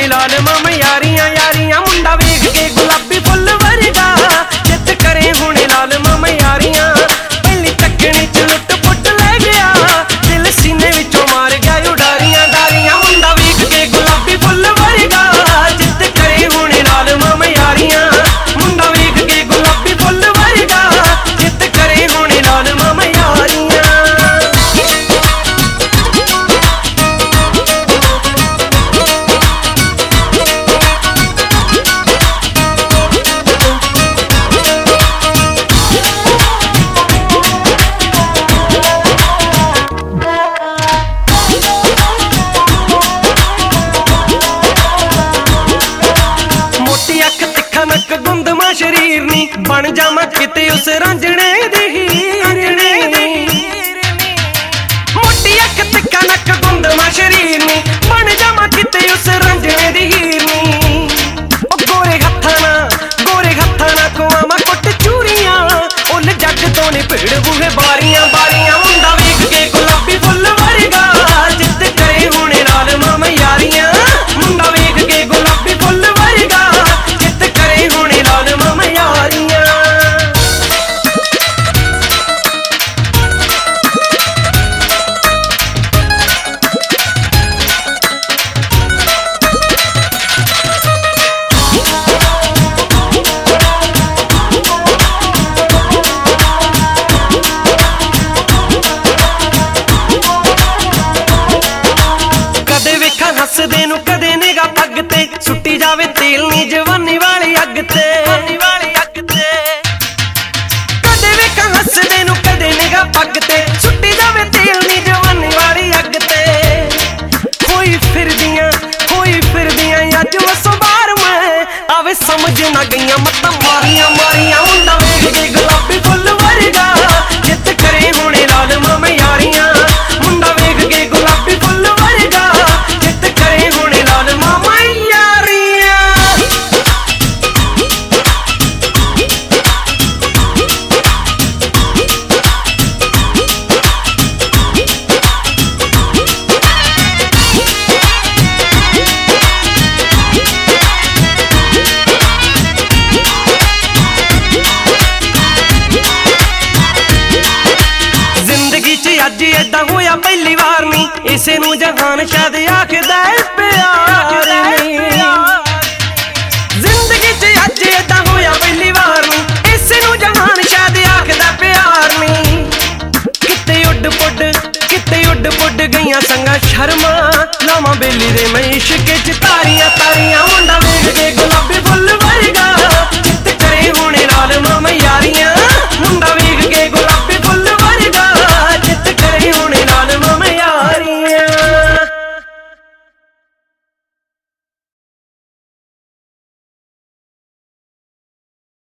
हुणे लाल मामा यारियां यारियां मुंडा वेख के गुलाबी फुल वर्गा जित करे हुणे लाल मामा यारियां पहली तकनी च लुट पुट ले गया दिल सीने विचों मार गया उडारियां डारियां मुंडा वेख के गुलाबी फुल वर्गा जित करे हुणे लाल मामा यारियां मुंडा वेख के गुलाबी फुल वर्गा जित करे हुणे लाल मामा यारियां। शरीर नी बन जावा किते उस रांझणे दी मोटी अख तिक्का नक गुंदमा शरीर नी बन जावा किते उस रांझणे दी हीर नी गोरे हत्था ना कुआमा कुट चूरियां उल जग तो ने भीड़ बूहे बारियां बारियां मुंडा वेख के गुलाबी फुल वर्गा जित करे हुणे लाल मामा यारियां मुंडा वेख के गुलाबी फुल वर्गा जित करे हुणे लाल मामा यारियां। हसदे नू कदे निगा पग ते सुट्टी जावे तेल नी जवानी वाली अग ते कदे वेखां हसदे नू कदे निगा पग ते सुट्टी जावे तेल नी जवानी वाली अग ते कोई फिरदियां अज वसो बार मैं आवे समझ ना गईयां मत्तां मारियां मारियां मुंडा वेख के गुलाबी फुल वर्गा जित करे हुणे लाल मामा यारियां मुंडा वेख के गुलाबी फुल वर्गा जित करे हुणे लाल मामा यारियां। अज एदा होया पहली बार नी इसे नू जहान शायद आखदा प्यार नी जिंदगी च अज एदा होया पहली बार नी इसे नू जहान शायद आखदा प्यार नी किते उड पुड गईयां संगा शर्मा लावां बेली दे मैं इश्क च तारियां तारियां